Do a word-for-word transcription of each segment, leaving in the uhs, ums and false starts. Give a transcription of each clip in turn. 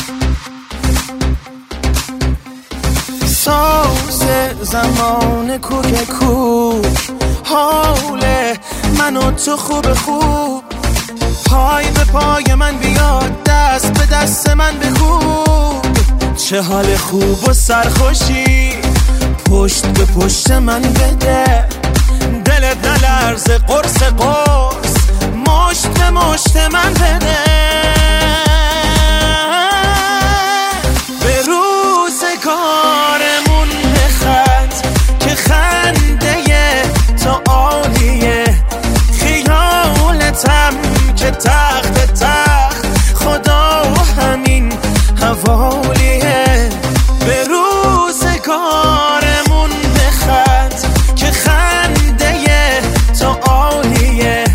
ساز زمان کوک کوک، حال من و تو خوب خوب، پای به پای من بیاد، دست به دست من بخوب، چه حال خوب و سرخوشی، پشت به پشت من بده، دلت نلرزه قرص قرص، مشت به مشت من بده، به روزگارمون بخند که خنده تو عالیه، خیالتم که تخت تخت خدا همین حوالیه، به روزگارمون بخند که خنده تو عالیه،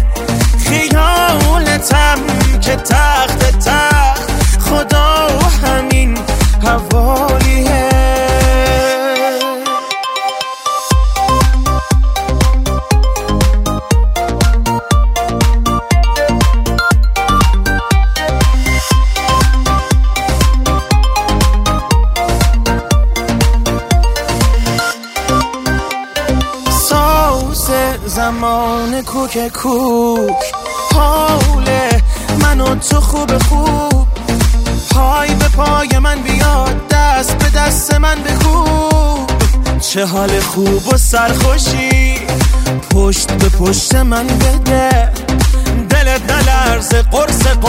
خیالتم که تخت تخت خدا همین حوالیه. زمان کوک کوک، حال من و تو خوب خوب، پای به پای من بیاد، دست به دست من بخوب، چه حال خوب و سرخوشی، پشت به پشت من بده، دلت نلرزه قرص قرص،